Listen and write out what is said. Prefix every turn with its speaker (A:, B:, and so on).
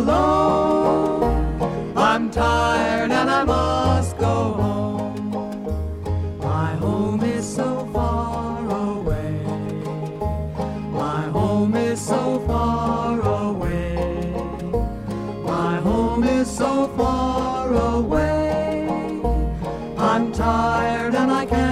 A: alone. I'm tired and I must go home. My home is so far away. My home is so far away. My home is so far away. I'm tired and I can't